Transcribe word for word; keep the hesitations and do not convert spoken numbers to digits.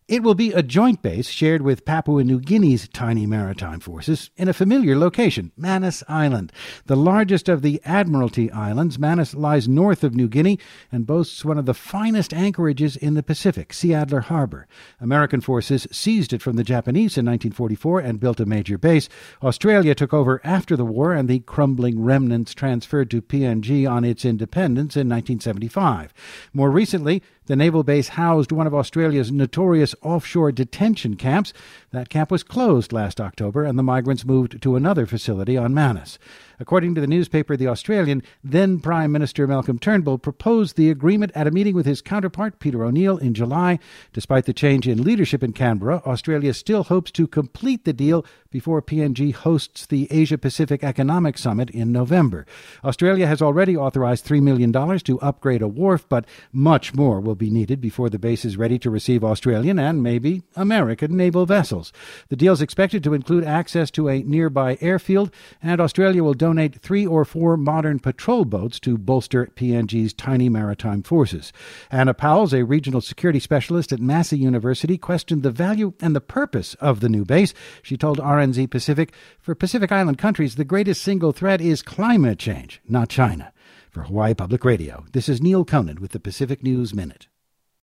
It will be a joint base shared with Papua New Guinea's tiny maritime forces in a familiar location, Manus Island. The largest of the Admiralty Islands, Manus lies north of New Guinea and boasts one of the finest anchorages in the Pacific, Seadler Harbor. American forces seized it from the Japanese in nineteen forty-four and built a major base. Australia took over after the war, and the crumbling remnants transferred to P N G on its independence in nineteen seventy-five. More recently, the naval base housed one of Australia's notorious offshore detention camps. That camp was closed last October, and the migrants moved to another facility on Manus. According to the newspaper The Australian, then Prime Minister Malcolm Turnbull proposed the agreement at a meeting with his counterpart, Peter O'Neill, in July. Despite the change in leadership in Canberra, Australia still hopes to complete the deal before P N G hosts the Asia-Pacific Economic Summit in November. Australia has already authorized three million dollars to upgrade a wharf, but much more will be needed before the base is ready to receive Australian and maybe American naval vessels. The deal is expected to include access to a nearby airfield, and Australia will donate three or four modern patrol boats to bolster P N G's tiny maritime forces. Anna Powles, a regional security specialist at Massey University, questioned the value and the purpose of the new base. She told R N Z Pacific, for Pacific Island countries, the greatest single threat is climate change, not China. For Hawaii Public Radio, this is Neil Conant with the Pacific News Minute.